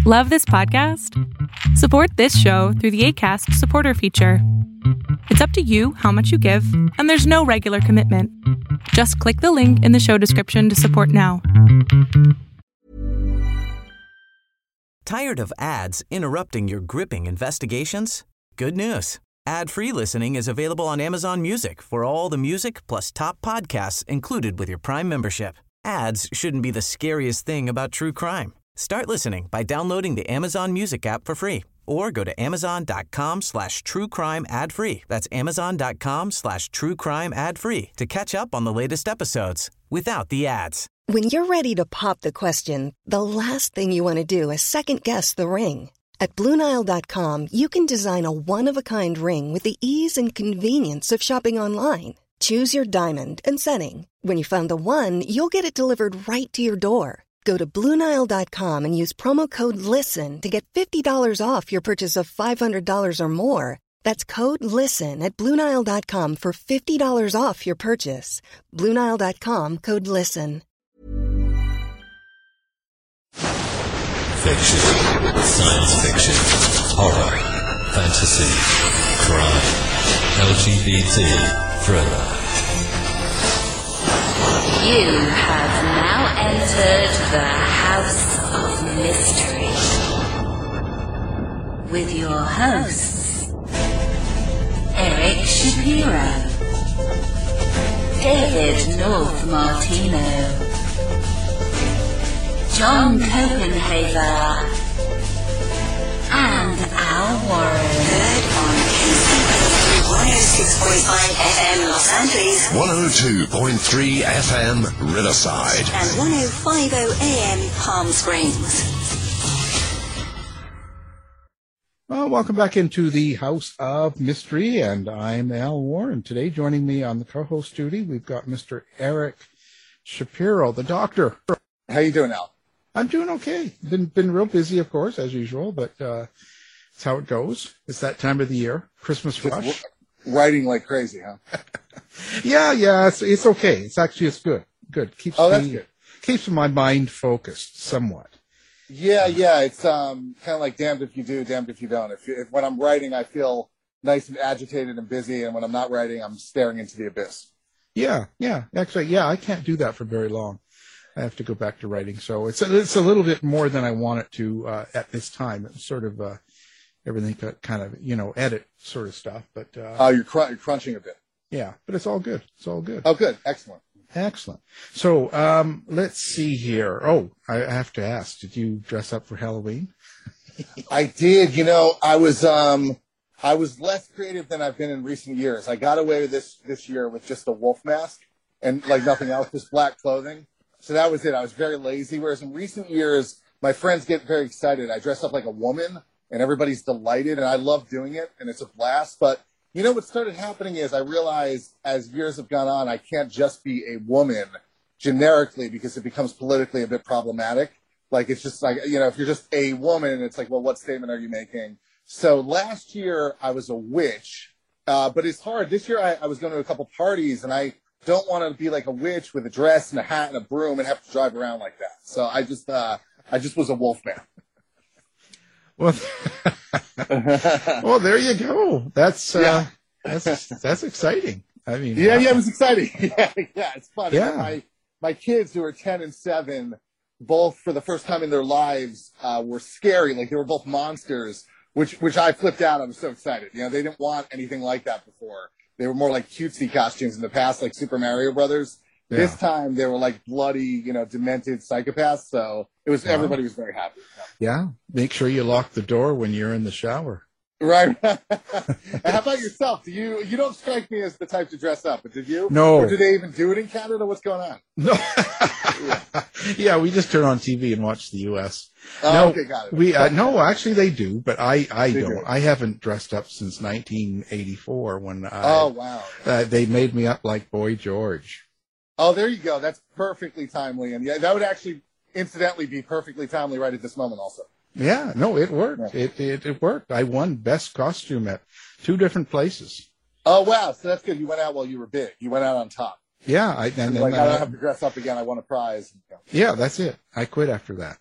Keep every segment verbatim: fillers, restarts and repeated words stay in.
Love this podcast? Support this show through the Acast supporter feature. It's up to you how much you give, and there's no regular commitment. Just click the link in the show description to support now. Tired of ads interrupting your gripping investigations? Good news. Ad-free listening is available on Amazon Music for all the music plus top podcasts included with your Prime membership. Ads shouldn't be the scariest thing about true crime. Start listening by downloading the Amazon Music app for free or go to amazon.com slash true crime ad free. That's amazon.com slash true crime ad free to catch up on the latest episodes without the ads. When you're ready to pop the question, the last thing you want to do is second guess the ring. At Blue Nile dot com, you can design a one-of-a-kind ring with the ease and convenience of shopping online. Choose your diamond and setting. When you find the one, you'll get it delivered right to your door. Go to Blue Nile dot com and use promo code LISTEN to get fifty dollars off your purchase of five hundred dollars or more. That's code LISTEN at Blue Nile dot com for fifty dollars off your purchase. Blue Nile dot com, code LISTEN. Fiction, science fiction, horror, fantasy, crime, L G B T, thriller. You have now entered the House of Mystery with your hosts, Eric Shapiro, David North Martino, John Copenhaver, and Al Warren. Heard on one oh six point five F M Los Angeles, one oh two point three F M Riverside, and ten fifty A M Palm Springs. Well, welcome back into the House of Mystery, and I'm Al Warren. Today, joining me on the co-host duty, we've got Mister Eric Shapiro, the doctor. How you doing, Al? I'm doing okay. Been been real busy, of course, as usual, but uh, it's how it goes. It's that time of the year, Christmas Just rush. w- writing like crazy, huh? yeah, yeah, it's it's okay. It's actually it's good. Good. Keeps oh, that's me, good. Keeps my mind focused somewhat. Yeah, yeah. It's um kind of like damned if you do, damned if you don't. If, if when I'm writing, I feel nice and agitated and busy, and when I'm not writing, I'm staring into the abyss. Yeah, yeah. Actually, yeah, I can't do that for very long. I have to go back to writing, so it's a, it's a little bit more than I want it to uh, at this time. It's sort of uh, everything kind of, you know, edit sort of stuff. But uh, oh, you're, cr- you're crunching a bit. Yeah, but it's all good. It's all good. Oh, good, excellent, excellent. So um, let's see here. Oh, I have to ask: did you dress up for Halloween? I did. You know, I was um I was less creative than I've been in recent years. I got away with this this year with just a wolf mask and like nothing else, just black clothing. So that was it. I was very lazy. Whereas in recent years, my friends get very excited. I dress up like a woman, and everybody's delighted, and I love doing it, and it's a blast. But, you know, what started happening is I realized as years have gone on, I can't just be a woman generically because it becomes politically a bit problematic. Like, it's just like, you know, if you're just a woman, it's like, well, what statement are you making? So last year, I was a witch, uh, but it's hard. This year, I, I was going to a couple parties, and I don't want to be like a witch with a dress and a hat and a broom and have to drive around like that. So I just, uh, I just was a wolf man. Well, well, there you go. That's, uh, yeah. that's, that's exciting. I mean, yeah, wow. yeah, it was exciting. yeah, yeah, it's fun. Yeah. My, my kids who are ten and seven, both for the first time in their lives, uh, were scary. Like they were both monsters, which, which I flipped out. I was so excited. You know, they didn't want anything like that before. They were more like cutesy costumes in the past, like Super Mario Brothers. Yeah. This time they were like bloody, you know, demented psychopaths. So it was, wow. Everybody was very happy. Yeah. Make sure you lock the door when you're in the shower. Right. How about yourself? Do you, you don't strike me as the type to dress up, but did you? No. Or do they even do it in Canada? What's going on? No. yeah. yeah, we just turn on T V and watch the U S Oh, no, okay, got it. We, uh, no, actually they do, but I, I they don't. Do. I haven't dressed up since nineteen eighty-four when I, oh, wow. Uh, they made me up like Boy George. Oh, there you go. That's perfectly timely. And yeah, that would actually incidentally be perfectly timely right at this moment also. Yeah, no, it worked. Yeah. It, it it worked. I won best costume at two different places. Oh, wow. So that's good. You went out while you were big. You went out on top. Yeah. I, and, like, and, I don't uh, have to dress up again. I won a prize. Yeah, that's it. I quit after that.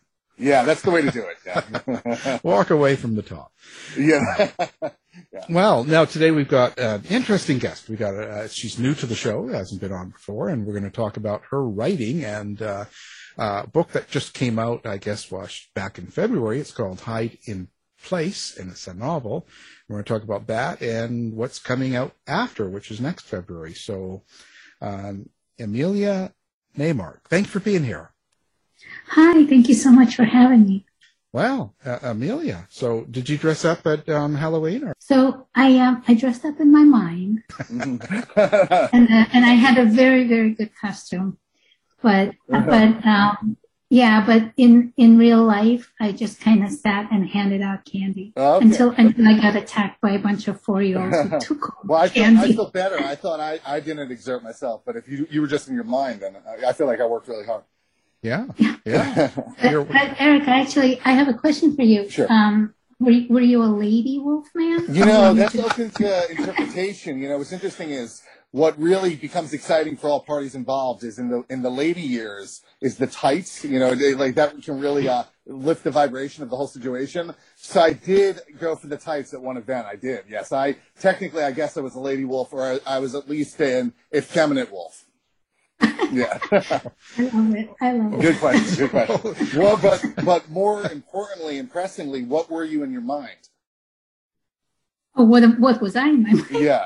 Yeah, that's the way to do it. Yeah. Walk away from the top. Yeah. Yeah. Well, now today we've got an interesting guest. We got uh, she's new to the show, hasn't been on before, and we're going to talk about her writing and uh, uh, a book that just came out, I guess, well, back in February. It's called Hide in Place, and it's a novel. We're going to talk about that and what's coming out after, which is next February. So, um, Amelia Neymark, thanks for being here. Hi, thank you so much for having me. Well, uh, Amelia, so did you dress up at um, Halloween? Or? So I um I dressed up in my mind, and uh, and I had a very very good costume, but but um yeah, but in in real life I just kind of sat and handed out candy Okay. until until I got attacked by a bunch of four year olds who took Well, I feel, candy. I feel better. I thought I, I didn't exert myself, but if you you were just in your mind, then I, I feel like I worked really hard. Yeah, yeah. But, but Eric, actually, I have a question for you. Sure. Um, were you, were you a lady wolf man? You know, Or that's did- open to interpretation. You know, what's interesting is what really becomes exciting for all parties involved is in the in the lady years is the tights. You know, they, like that can really uh, lift the vibration of the whole situation. So I did go for the tights at one event. I did. Yes, I technically, I guess I was a lady wolf, or I, I was at least an effeminate wolf. Yeah. I love it. I love it. Good question. Good question. Well, but but more importantly and pressingly, what were you in your mind? Oh, what what was I in my mind? Yeah.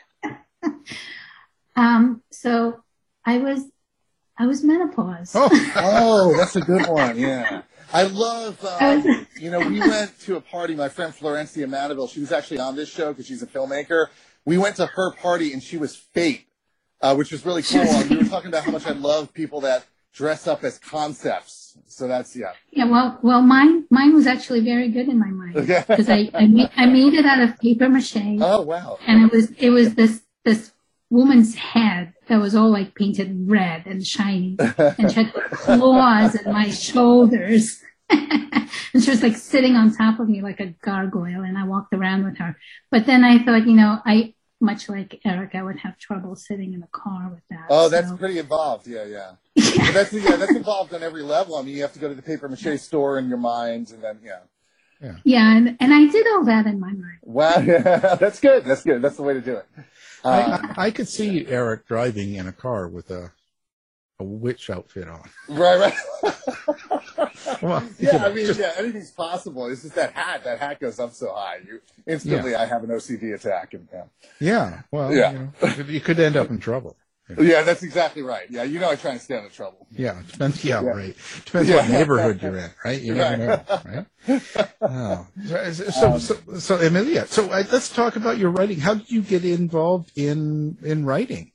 Um, so I was I was menopause. Oh, Oh, that's a good one. Yeah. I love, I um, was- you know, we went to a party, my friend Florencia Mandeville, she was actually on this show because she's a filmmaker. We went to her party and she was Fate, uh, which was really cool. And we were talking about how much I love people that dress up as concepts. So that's, yeah. Yeah, well, well, mine mine was actually very good in my mind Okay. because I I made, I made it out of paper mache, Oh, wow. and it was it was this this woman's head that was all like painted red and shiny, and she had claws in my shoulders. And she was like sitting on top of me like a gargoyle, and I walked around with her. But then I thought, you know, I, much like Eric, I would have trouble sitting in a car with that. Oh, that's so. pretty involved. Yeah, yeah. But that's, yeah, that's involved on every level. I mean, you have to go to the paper mache store in your mind, and then, yeah. Yeah, and, and I did all that in my mind. Wow. That's good. That's good. That's the way to do it. I, Uh, I, I could see Eric driving in a car with a a witch outfit on. right, right. Well, you Yeah, know, I mean, just- yeah, anything's possible. It's just that hat. That hat goes up so high. You instantly, I have an O C D attack. And, yeah. yeah. Well, Yeah. You, know, you could- you could end up in trouble. yeah, that's exactly right. Yeah, you know, I try and stay out of trouble. Yeah, it depends. Yeah, Yeah. right. Depends Yeah. what neighborhood you're in, right? You never know, right? Oh. So, so, so, Amelia. So, uh, let's talk about your writing. How did you get involved in in writing?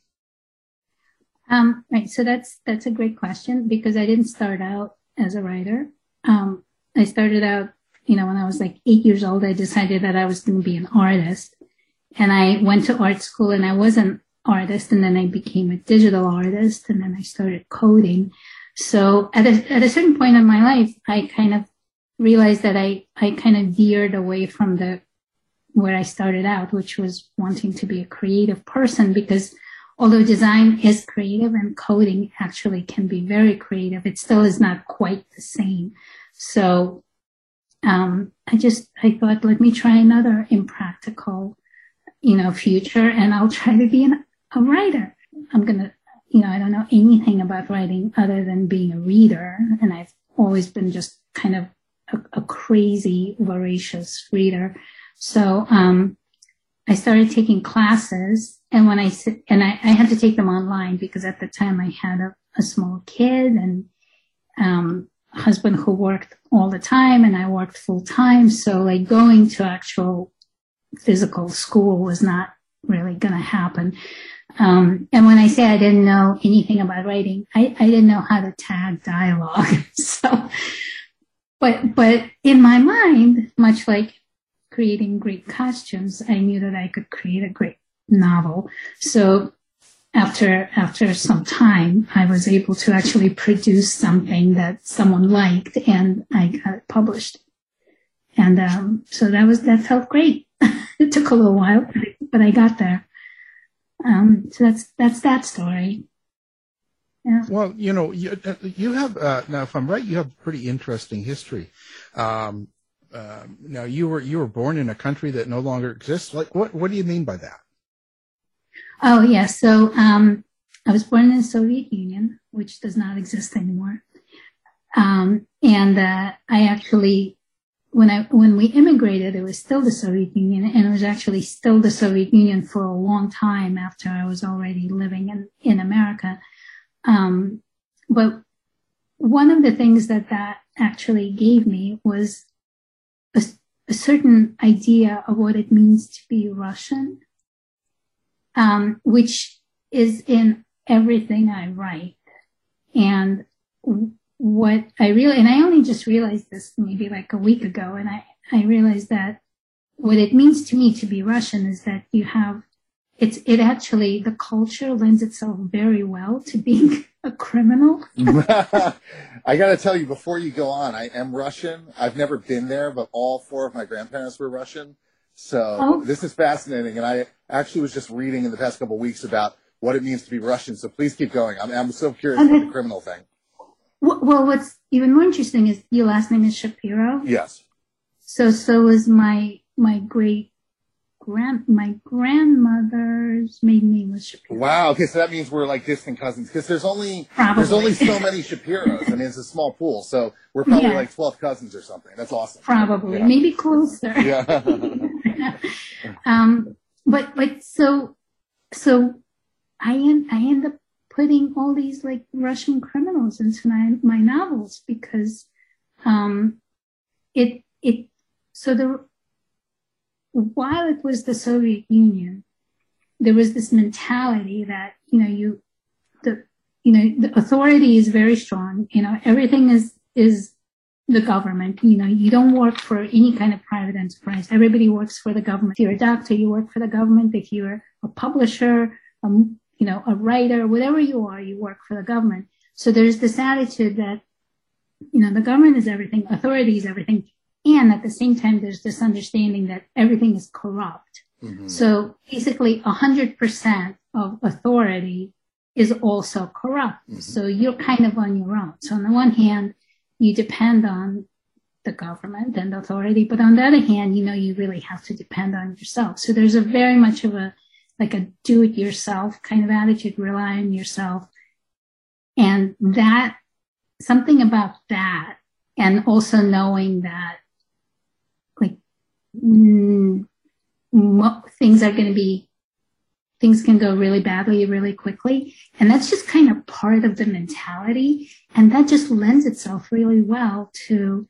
Um, right. So that's, that's a great question because I didn't start out as a writer. Um, I started out, you know, when I was like eight years old, I decided that I was going to be an artist, and I went to art school and I was an artist, and then I became a digital artist, and then I started coding. So at a, at a certain point in my life, I kind of realized that I, I kind of veered away from the, where I started out, which was wanting to be a creative person, because although design is creative and coding actually can be very creative, it still is not quite the same. So, um, I just, I thought, let me try another impractical, you know, future, and I'll try to be an, a writer. I'm going to, you know, I don't know anything about writing other than being a reader. And I've always been just kind of a, a crazy, voracious reader. So, um, I started taking classes, and when I sit, and I, I had to take them online because at the time I had a, a small kid and, um, a husband who worked all the time, and I worked full time. So like going to actual physical school was not really going to happen. Um, and when I say I didn't know anything about writing, I, I didn't know how to tag dialogue. So, but, but in my mind, much like creating great costumes, I knew that I could create a great novel. So after, after some time, I was able to actually produce something that someone liked, and I got it published. And, um, so that was, that felt great. It took a little while, but I, but I got there. Um, so that's, that's that story. Yeah. Well, you know, you, you have, uh, now if I'm right, you have a pretty interesting history. Um, uh, now you were, you were born in a country that no longer exists. Like, what, what do you mean by that? Oh, yeah. So, um, I was born in the Soviet Union, which does not exist anymore. Um, and, uh, I actually, when I, when we immigrated, it was still the Soviet Union, and it was actually still the Soviet Union for a long time after I was already living in, in America. Um, but one of the things that that actually gave me was a, a certain idea of what it means to be Russian, um, which is in everything I write. And what I really, and I only just realized this maybe like a week ago, and I, I realized that what it means to me to be Russian is that you have It's, it actually, the culture lends itself very well to being a criminal. I got to tell you, before you go on, I am Russian. I've never been there, but all four of my grandparents were Russian. So oh. This is fascinating. And I actually was just reading in the past couple of weeks about what it means to be Russian. So please keep going. I'm, I'm so curious okay. about the criminal thing. Well, what's even more interesting is your last name is Shapiro. Yes. So, so is my, my great Grand, my grandmother's maiden name was Shapiro. Wow. Okay, so that means we're like distant cousins because there's only probably. there's only so many Shapiros. I mean, it's a small pool, so we're probably yeah. like twelfth cousins or something. That's awesome. Probably, yeah. maybe closer. Yeah. um, but but so so I end I end up putting all these like Russian criminals into my my novels because um it it so the. While it was the Soviet Union, there was this mentality that, you know, you, the, you know, the authority is very strong. You know, everything is, is the government. You know, you don't work for any kind of private enterprise. Everybody works for the government. If you're a doctor, you work for the government. If you're a publisher, um, you know, a writer, whatever you are, you work for the government. So there's this attitude that, you know, the government is everything, authority is everything. And at the same time, there's this understanding that everything is corrupt. Mm-hmm. So basically, one hundred percent of authority is also corrupt. Mm-hmm. So you're kind of on your own. So on the one hand, you depend on the government and authority. But on the other hand, you know, you really have to depend on yourself. So there's a very much of a, like a do-it-yourself kind of attitude, rely on yourself. And that, something about that, and also knowing that, Mm, things are going to be, things can go really badly really quickly. And that's just kind of part of the mentality. And that just lends itself really well to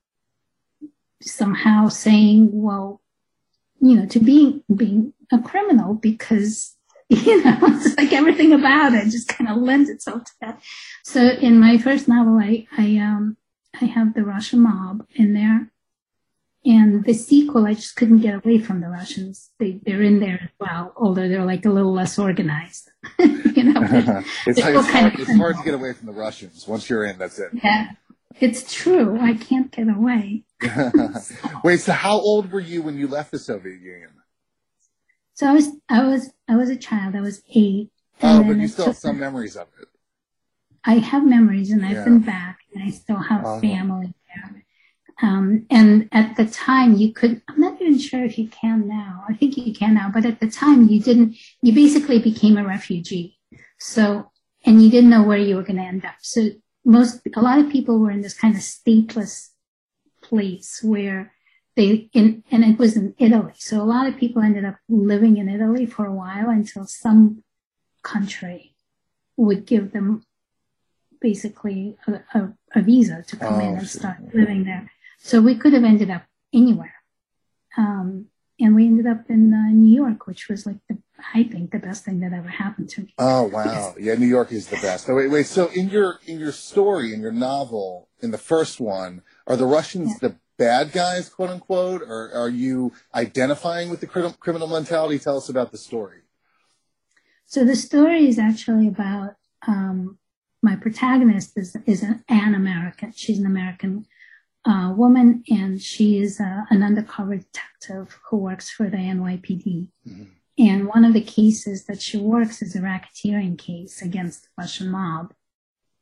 somehow saying, well, you know, to being, being a criminal because, you know, it's like everything about it just kind of lends itself to that. So in my first novel, I, I, um, I have the Russian mob in there. And the sequel, I just couldn't get away from the Russians. They, they're in there as well, although they're like a little less organized. you know, it's, like, it's, hard, it's hard to get away from the Russians. Once you're in, that's it. Yeah, it's true. I can't get away. Wait, so how old were you when you left the Soviet Union? So I was, I was, I was a child. I was eight. Oh, but you still have some memories of it. I have memories, and I've yeah. been back, and I still have uh-huh. family there. Um, and at the time you could, I'm not even sure if you can now. I think you can now, but at the time you didn't, you basically became a refugee. So, and you didn't know where you were going to end up. So most, a lot of people were in this kind of stateless place where they, in, and it was in Italy. So a lot of people ended up living in Italy for a while until some country would give them basically a, a, a visa to come oh, in and start living there. So we could have ended up anywhere. Um, and we ended up in uh, New York, which was like, the, I think, the best thing that ever happened to me. Oh, wow. Yeah, New York is the best. Oh, wait, wait. So in your in your story, in your novel, in the first one, are the Russians yeah. the bad guys, quote unquote, or are you identifying with the crim- criminal mentality? Tell us about the story. So the story is actually about um, my protagonist is, is an, an American. She's an American Uh, woman, and she is uh, an undercover detective who works for the N Y P D. Mm-hmm. And one of the cases that she works is a racketeering case against the Russian mob.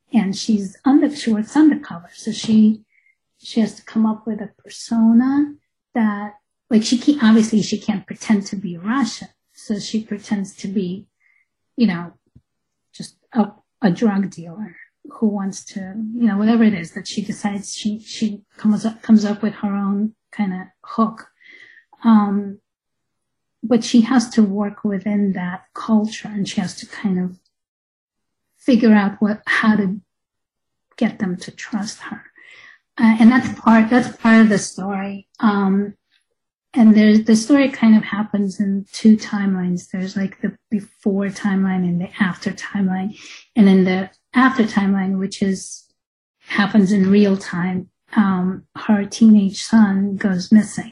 and she's under, she works undercover. So she, she has to come up with a persona that, like, she can't, obviously she can't pretend to be Russian. So she pretends to be, you know, just a, a drug dealer who wants to, you know, whatever it is that she decides, she, she comes up, comes up with her own kind of hook. Um, but she has to work within that culture, and she has to kind of figure out what, how to get them to trust her. Uh, and that's part, that's part of the story. Um, and there's, the story kind of happens in two timelines. There's like the before timeline and the after timeline. And in the after timeline, which is, happens in real time, um, her teenage son goes missing.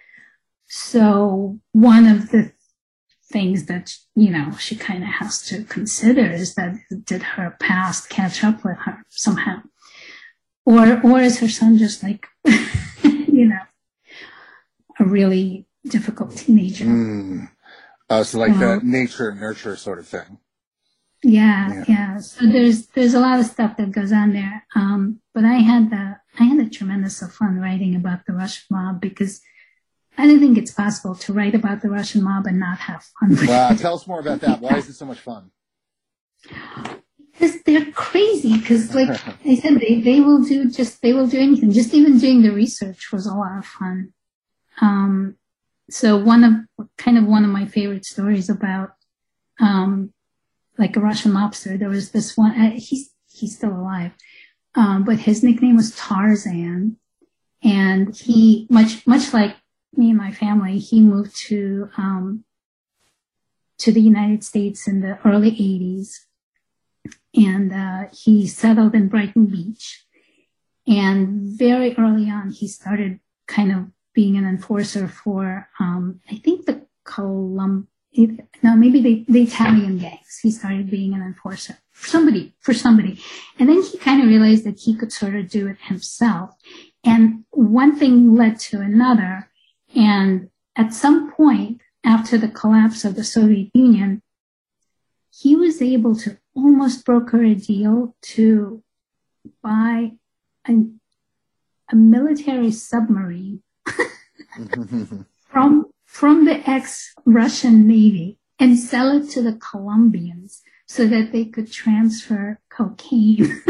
So one of the things that, you know, she kind of has to consider is that, did her past catch up with her somehow? Or, or is her son just like, you know, a really difficult teenager? Mm. Uh, so like um, the nature nurture sort of thing. Yeah, yeah, yeah. So there's there's a lot of stuff that goes on there. Um, but I had the I had a tremendous of fun writing about the Russian mob, because I don't think it's possible to write about the Russian mob and not have fun with wow, it. tell us more about that. Why is it so much fun? Because they're crazy. Because, like I said, they, they will do just they will do anything. Just even doing the research was a lot of fun. Um, so one of kind of one of my favorite stories about um, like a Russian mobster. There was this one. Uh, he's he's still alive, um, but his nickname was Tarzan, and he much much like me and my family, he moved to um, to the United States in the early eighties, and uh, he settled in Brighton Beach. And very early on, he started kind of being an enforcer for, um, I think the Colum, no, maybe the, the Italian gangs. He started being an enforcer for somebody, for somebody. And then he kind of realized that he could sort of do it himself. And one thing led to another. And at some point, after the collapse of the Soviet Union, he was able to almost broker a deal to buy a, a military submarine from from the ex-Russian Navy and sell it to the Colombians so that they could transfer cocaine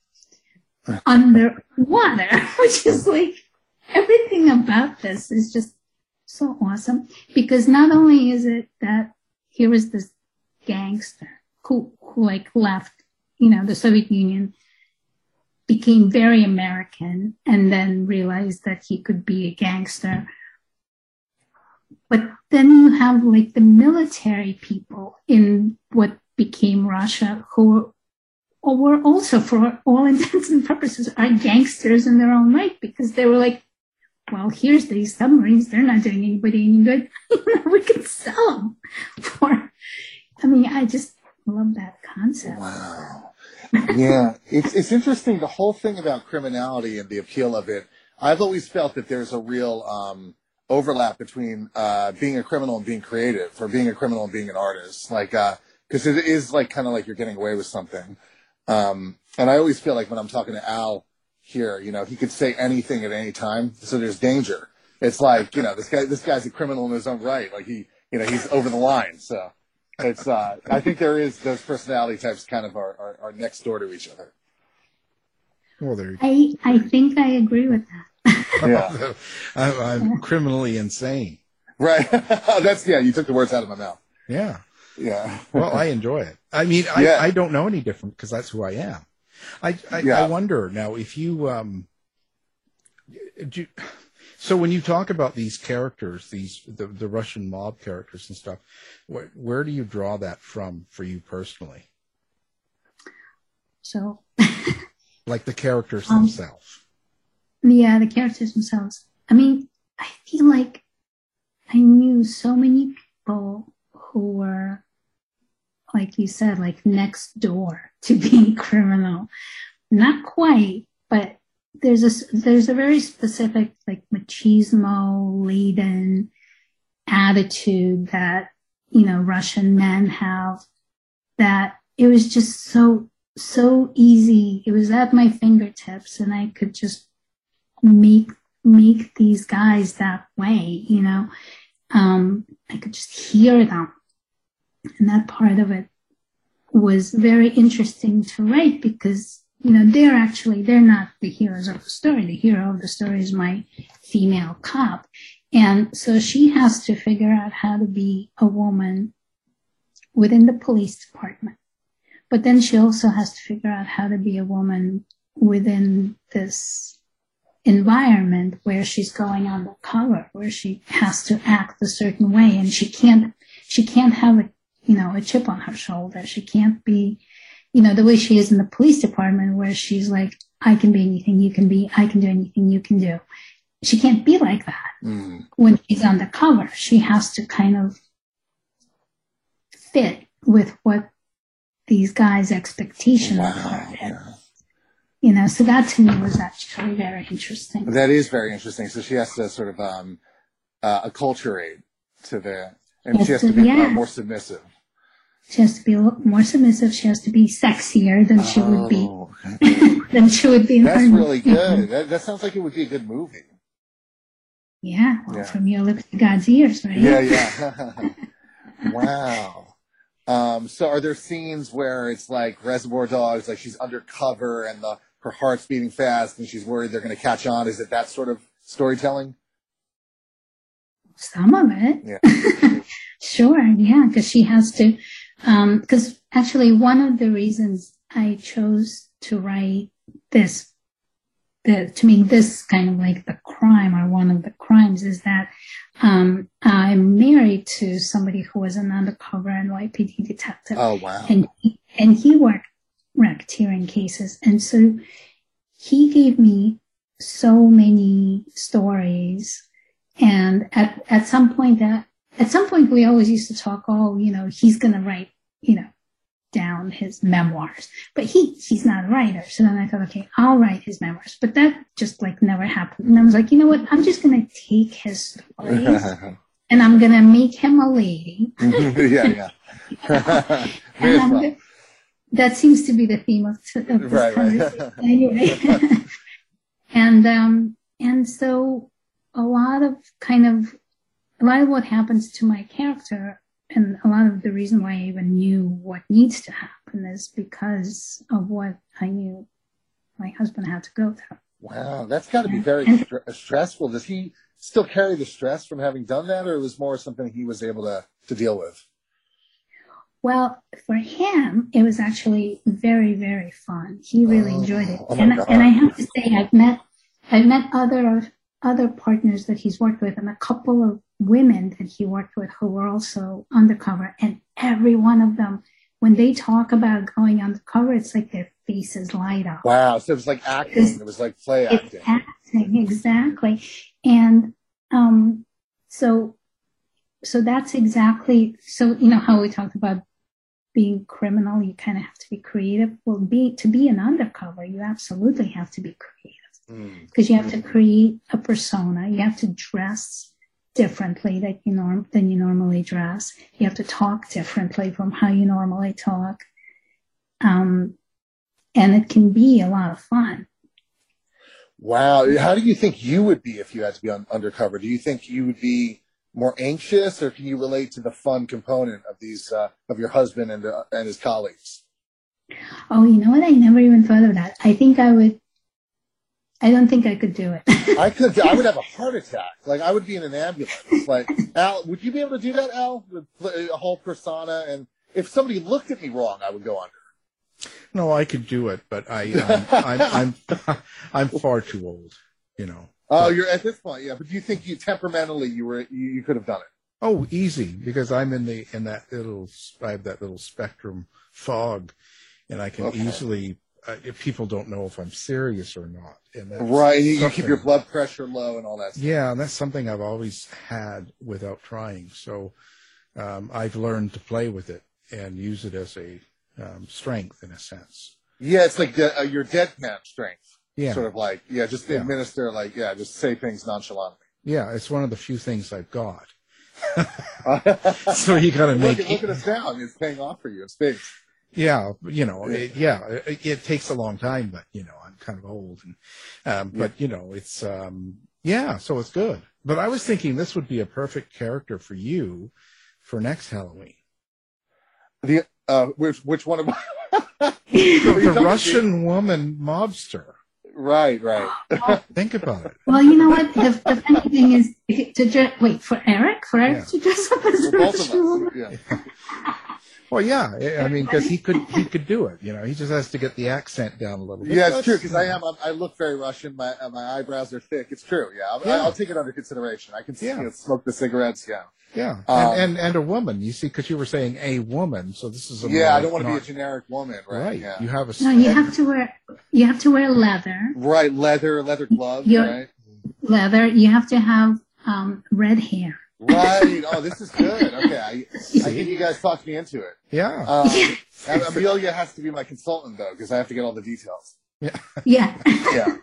underwater, which is like, everything about this is just so awesome, because not only is it that here was this gangster who, who like left, you know, the Soviet Union, became very American, and then realized that he could be a gangster. But then you have like the military people in what became Russia, who were also, for all intents and purposes, are gangsters in their own right, because they were like, well, here's these submarines. They're not doing anybody any good. We can sell them for, I mean, I just love that concept. Wow. Yeah. It's, it's interesting. The whole thing about criminality and the appeal of it. I've always felt that there's a real, um, overlap between, uh, being a criminal and being creative, or being a criminal and being an artist. Like, uh, cause it is like kind of like you're getting away with something. Um, and I always feel like when I'm talking to Al, here, you know, he could say anything at any time, so there's danger. It's like, you know, this guy, this guy's a criminal in his own right. Like he, you know, he's over the line. So it's, uh, I think there is, those personality types kind of are, are, are next door to each other. Well, there. I I think I agree with that. Yeah, I'm, I'm criminally insane. Right. That's yeah. You took the words out of my mouth. Yeah. Yeah. Well, I enjoy it. I mean, I, yeah. I don't know any different, because that's who I am. I, I, yeah. I wonder now if you, um, do, so when you talk about these characters, these, the, the Russian mob characters and stuff, where, where do you draw that from for you personally? So, like the characters um, themselves. Yeah, the characters themselves. I mean, I feel like I knew so many people who were, like you said, like next door to being criminal. Not quite, but there's a, there's a very specific, like, machismo-laden attitude that, you know, Russian men have, that it was just so so easy. It was at my fingertips, and I could just make make these guys that way, you know. Um, I could just hear them. And that part of it was very interesting to write because, you know, they're actually, they're not the heroes of the story. The hero of the story is my female cop. And so she has to figure out how to be a woman within the police department. But then she also has to figure out how to be a woman within this environment where she's going undercover, where she has to act a certain way, and she can't, she can't have a, you know, a chip on her shoulder. She can't be, you know, the way she is in the police department, where she's like, I can be anything you can be, I can do anything you can do. She can't be like that. Mm. When she's undercover, she has to kind of fit with what these guys' expectations wow, are. Yeah. You know, so that to me was actually very interesting. That is very interesting. So she has to sort of um, uh, acculturate to the, and yes, she has to be yeah. more submissive. She has to be a little more submissive. She has to be sexier than oh, she would be. Okay. than she would be in That's her really good. That, that sounds like it would be a good movie. Yeah, well, yeah. From your lips to God's ears, right? Yeah, yeah. Wow. Um, so are there scenes where it's like Reservoir Dogs, like she's undercover and the her heart's beating fast and she's worried they're going to catch on? Is it that sort of storytelling? Some of it. Yeah. Sure, yeah, because she has to, um, because actually one of the reasons I chose to write this, the, to make this kind of like the crime or one of the crimes is that um, I'm married to somebody who was an undercover N Y P D detective. Oh, wow. And he, and he worked racketeering cases. And so he gave me so many stories. And at, at some point that, at some point we always used to talk, oh, you know, he's going to write, you know, down his memoirs, but he, he's not a writer. So then I thought, okay, I'll write his memoirs, but that just like never happened. And I was like, you know what? I'm just going to take his stories and I'm going to make him a lady. yeah, yeah. and I'm gonna, that seems to be the theme of, of this right, conversation. Right. Anyway. and, um, and so a lot of kind of, a lot of what happens to my character and a lot of the reason why I even knew what needs to happen is because of what I knew my husband had to go through. Wow, that's got to be very and, st- stressful. Does he still carry the stress from having done that, or it was more something he was able to, to deal with? Well, for him, it was actually very, very fun. He really oh, enjoyed it. Oh and, God. and I have to say, I've met, I've met other, other partners that he's worked with and a couple of women that he worked with who were also undercover, and every one of them, when they talk about going undercover, it's like their faces light up. Wow, so it was like acting. It was like play acting. It's acting, exactly. And um, so, so that's exactly, so, you know, how we talked about being criminal, you kind of have to be creative. Well, be, to be an undercover, you absolutely have to be creative because mm. you have to create a persona. You have to dress differently that you norm than you normally dress. You have to talk differently from how you normally talk. Um, and it can be a lot of fun. Wow. How do you think you would be if you had to be on undercover? Do you think you would be more anxious, or can you relate to the fun component of these, uh, of your husband and, uh, and his colleagues? Oh, you know what? I never even thought of that. I think I would, I don't think I could do it. I could. I would have a heart attack. Like I would be in an ambulance. Like Al, would you be able to do that, Al? With a whole persona, and if somebody looked at me wrong, I would go under. No, I could do it, but I, um, I'm, I'm, I'm far too old. You know. Oh, but, you're at this point, yeah. But do you think you temperamentally you were you, you could have done it? Oh, easy, because I'm in the in that little I have that little spectrum fog, and I can okay. easily. Uh, if people don't know if I'm serious or not. And that's right, you keep your blood pressure low and all that stuff. Yeah, and that's something I've always had without trying. So um, I've learned to play with it and use it as a um, strength in a sense. Yeah, it's like the, uh, your deadpan strength. Yeah. Sort of like, yeah, just yeah. administer, like, yeah, just say things nonchalantly. Yeah, it's one of the few things I've got. So you got to make look, look at us now. I mean, it's paying off for you. It's big. Yeah, you know, it, yeah, it, it takes a long time, but you know, I'm kind of old, and um, but you know, it's um, yeah, so it's good. But I was thinking this would be a perfect character for you for next Halloween. The uh, which which one of the, the Russian woman mobster. Right, right. Think about it. Well, you know what? The, the funny thing is to dress. Wait for Eric. For Eric Yeah. to dress up as a For both of Russian us. woman. Yeah. Well, yeah, I mean, because he could he could do it. You know, he just has to get the accent down a little bit. Yeah, it's That's- true because I am. I'm, I look very Russian. My uh, my eyebrows are thick. It's true. Yeah, I'll, Yeah. I'll take it under consideration. I can Yeah. you know, smoke the cigarettes. Yeah. Yeah, Um, and, and and a woman. You see, because you were saying a woman, so this is a Yeah, more I don't want to be a not- generic woman. Right. right. Yeah. You have a No, you have to wear. You have to wear leather. Right. Leather, leather gloves. You're- Right. Leather. You have to have um, red hair. Right. Oh, this is good. Okay. I, I think you guys talked me into it. yeah. Um, and Amelia has to be my consultant though, because I have to get all the details. yeah. Yeah. Yeah.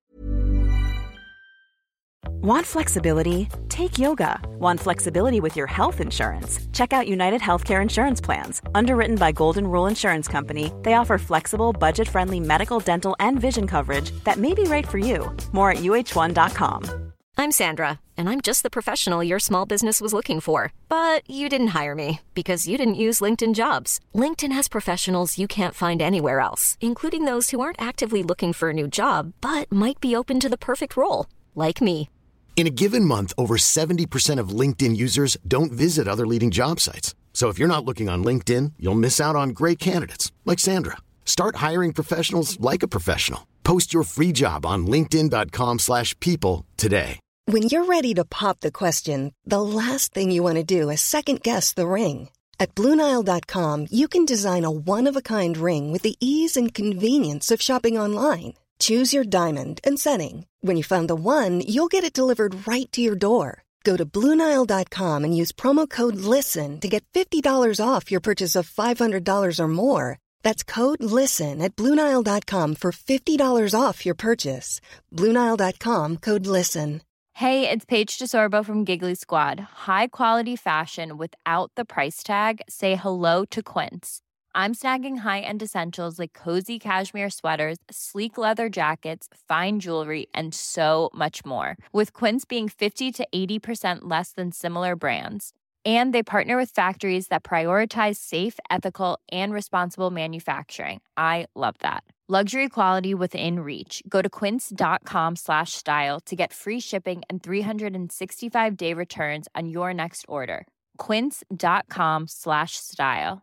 Want flexibility? Take yoga. Want flexibility with your health insurance? Check out United Healthcare Insurance Plans. Underwritten by Golden Rule Insurance Company, they offer flexible, budget-friendly medical, dental, and vision coverage that may be right for you. More at U H one dot com. I'm Sandra, and I'm just the professional your small business was looking for. But you didn't hire me because you didn't use LinkedIn Jobs. LinkedIn has professionals you can't find anywhere else, including those who aren't actively looking for a new job, but might be open to the perfect role, like me. In a given month, over seventy percent of LinkedIn users don't visit other leading job sites. So if you're not looking on LinkedIn, you'll miss out on great candidates like Sandra. Start hiring professionals like a professional. Post your free job on linkedin dot com slash people today. When you're ready to pop the question, the last thing you want to do is second-guess the ring. At Blue Nile dot com, you can design a one-of-a-kind ring with the ease and convenience of shopping online. Choose your diamond and setting. When you find the one, you'll get it delivered right to your door. Go to Blue Nile dot com and use promo code LISTEN to get fifty dollars off your purchase of five hundred dollars or more. That's code LISTEN at Blue Nile dot com for fifty dollars off your purchase. Blue Nile dot com, code LISTEN. Hey, it's Paige DeSorbo from Giggly Squad. High quality fashion without the price tag. Say hello to Quince. I'm snagging high-end essentials like cozy cashmere sweaters, sleek leather jackets, fine jewelry, and so much more. With Quince being fifty to eighty percent less than similar brands. And they partner with factories that prioritize safe, ethical, and responsible manufacturing. I love that. Luxury quality within reach. Go to quince.com slash style to get free shipping and three sixty-five day returns on your next order. Quince.com slash style.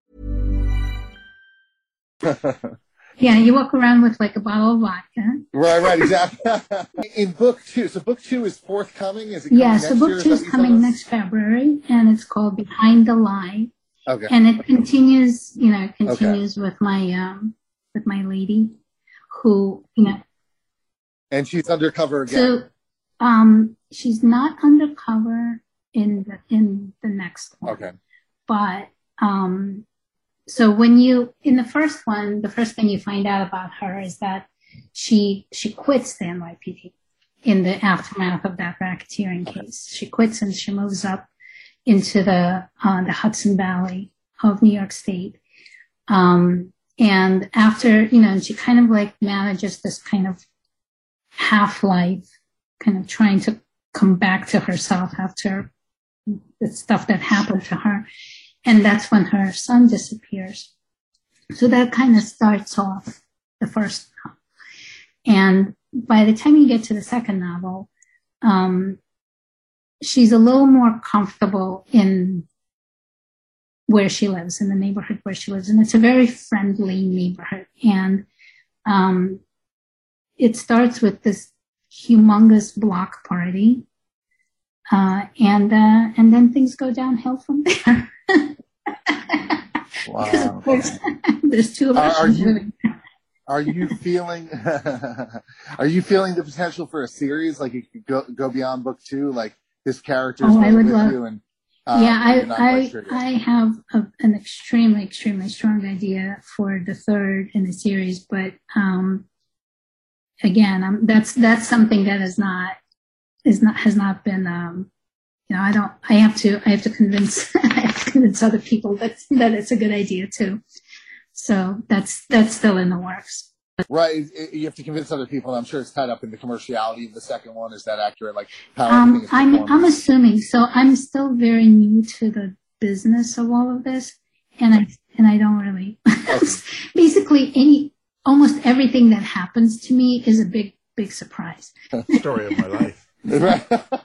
Yeah, you walk around with like a bottle of vodka. Right, right, exactly. In book two, so book two is forthcoming. Is it coming Yeah, next so book year? two Is is that what you coming told us? next February, and it's called Behind the Lie. Okay. And it continues, you know, it continues with my um with my lady, who you know. And she's undercover again. So, um, she's not undercover in the in the next one. Okay. But um, so when you in the first one, the first thing you find out about her is that she she quits the N Y P D in the aftermath of that racketeering case. She quits and she moves up into the uh, the Hudson Valley of New York State. Um, and after, you know, and she kind of like manages this kind of half-life, kind of trying to come back to herself after the stuff that happened to her. And that's when her son disappears. So that kind of starts off the first novel. And by the time you get to the second novel, um, she's a little more comfortable in where she lives, in the neighborhood where she lives. And it's a very friendly neighborhood. And um, it starts with this humongous block party. Uh, and uh, and then things go downhill from there. Wow. There's, there's two of Are, us are you living there. are you feeling are you feeling the potential for a series, like it could go go beyond book two, like this character's Oh, I going would with love- you and uh, yeah, you're not I quite I, sure yet? I have a, an extremely, extremely strong idea for the third in the series, but um, again, um, that's that's something that is not is not has not been. Um, you know, I don't. I have to. I have to convince. I have to convince other people that that it's a good idea too. So that's that's still in the works. Right. It, it, you have to convince other people. I'm sure it's tied up in the commerciality of the second one. Is that accurate? Like how um, I'm I'm assuming. So I'm still very new to the business of all of this, and I and I don't really. Okay. Basically, any almost everything that happens to me is a big big surprise. Story of my life. Right.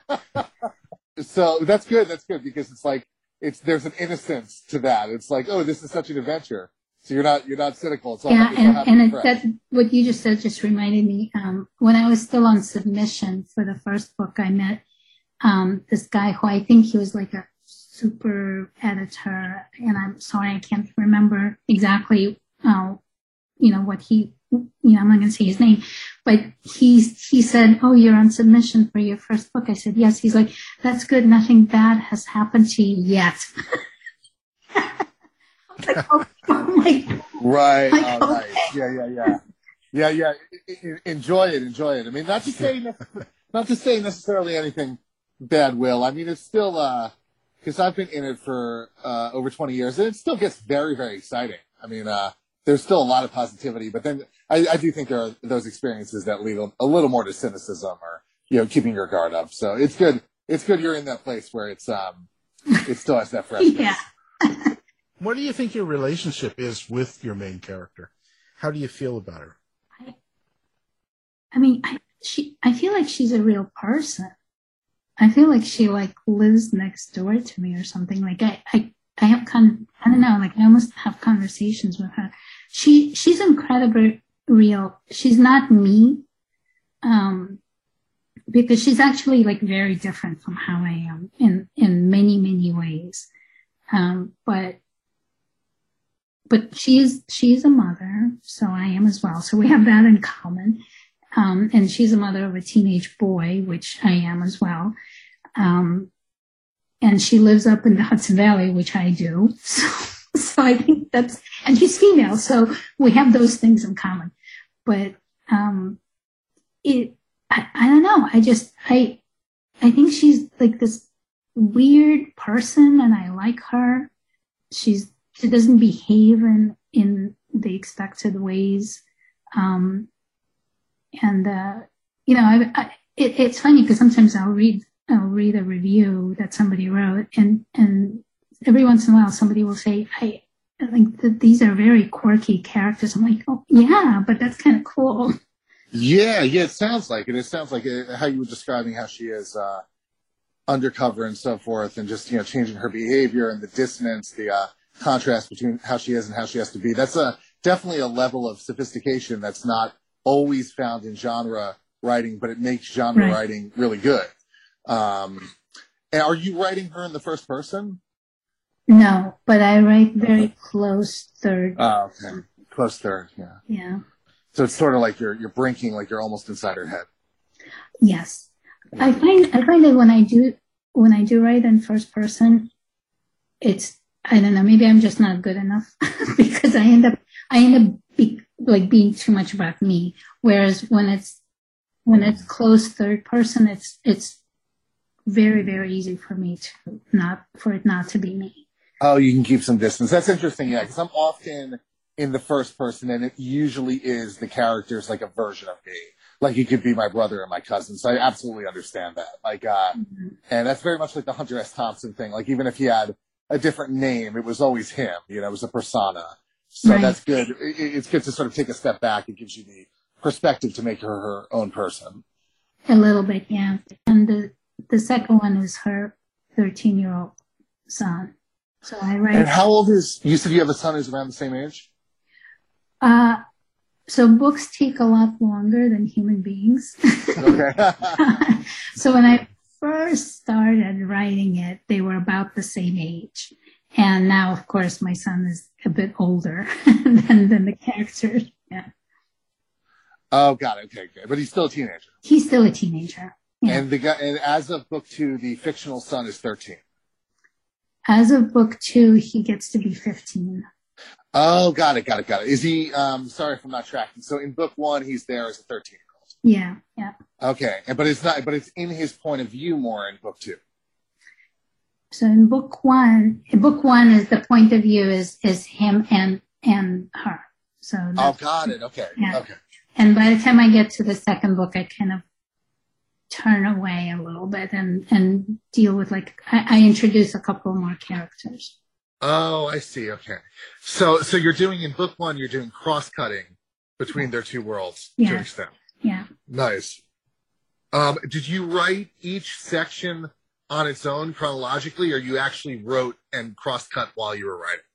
So that's good. That's good because it's like it's there's an innocence to that. It's like, oh, this is such an adventure. So you're not you're not cynical. It's all, yeah, it's and all and and it, that what you just said just reminded me. Um, when I was still on submission for the first book, I met um, this guy who I think he was like a super editor, and I'm sorry I can't remember exactly. Uh, you know what he. You know, I'm not going to say his name, but he he said, "Oh, you're on submission for your first book." I said, "Yes." He's like, "That's good. Nothing bad has happened to you yet." I was like, "Oh, oh my God." Right. Like, Oh, okay. nice. Yeah, yeah, yeah, yeah, yeah. I- I- Enjoy it. Enjoy it. I mean, not to say nec- not to say necessarily anything bad, Will. I mean, it's still uh, because I've been in it for uh, over twenty years, and it still gets very, very exciting. I mean, uh. There's still a lot of positivity, but then I, I do think there are those experiences that lead a little more to cynicism or, you know, keeping your guard up. So it's good. It's good you're in that place where it's, um, it still has that freshness. Yeah. What do you think your relationship is with your main character? How do you feel about her? I, I mean, I, she, I feel like she's a real person. I feel like she like lives next door to me or something. Like I, I, I have con, I don't know, like I almost have conversations with her. She, she's incredibly real. She's not me. Um, because she's actually like very different from how I am in, in many, many ways. Um, but, but she is, she's a mother. So I am as well. So we have that in common. Um, and she's a mother of a teenage boy, which I am as well. Um, and she lives up in the Hudson Valley, which I do. So, so I think that's, and she's female. So we have those things in common, but, um, it, I, I don't know. I just, I, I think she's like this weird person and I like her. She's, she doesn't behave in, in the expected ways. Um, and, uh, you know, I, I it, it's funny because sometimes I'll read, I'll read a review that somebody wrote and, and every once in a while somebody will say, I, I think that these are very quirky characters. I'm like, oh yeah, but that's kind of cool. Yeah, yeah, it sounds like it. It sounds like it, how you were describing how she is uh, undercover and so forth, and just, you know, changing her behavior and the dissonance, the uh, contrast between how she is and how she has to be. That's a definitely a level of sophistication that's not always found in genre writing, but it makes genre Right. writing really good. Um, and are you writing her in the first person? No, but I write very close third. Oh, okay. Close third, yeah. Yeah. So it's sort of like you're you're brinking, like you're almost inside her head. Yes. I find, I find that when I do, when I do write in first person, it's, I don't know, maybe I'm just not good enough because I end up, I end up be, like being too much about me. Whereas when it's, when it's close third person, it's, it's very, very easy for me to not, for it not to be me. Oh, you can keep some distance. That's interesting, yeah, because I'm often in the first person, and it usually is the character's like a version of me. Like, it could be my brother or my cousin, so I absolutely understand that. Like, uh, Mm-hmm. and that's very much like the Hunter S. Thompson thing. Like, even if he had a different name, it was always him. You know, it was a persona. So Right. that's good. It, it's good to sort of take a step back. It gives you the perspective to make her her own person. A little bit, yeah. And the, the second one is her thirteen year old son. So I write. And how old is, you said you have a son who's around the same age? Uh, so books take a lot longer than human beings. Okay. So when I first started writing it, they were about the same age. And now, of course, my son is a bit older than, than the characters. Yeah. Oh, got it. Okay, okay. But he's still a teenager. He's still a teenager. Yeah. And the guy, and as of book two, the fictional son is thirteen. As of book two, he gets to be fifteen. Oh, got it, got it, got it. Is he, um, sorry if I'm not tracking. So in book one, he's there as a thirteen year old. Yeah, yeah. Okay. And, but it's not, but it's in his point of view more in book two. So in book one, in book one is the point of view is, is him and, and her. So oh, got it. Okay. Yeah. Okay. And by the time I get to the second book, I kind of turn away a little bit and, and deal with like, I, I introduce a couple more characters. Oh, I see. Okay. So, so you're doing in book one, you're doing cross-cutting between their two worlds yeah. to an extent. Yeah. Nice. Um, did you write each section on its own chronologically, or you actually wrote and cross-cut while you were writing?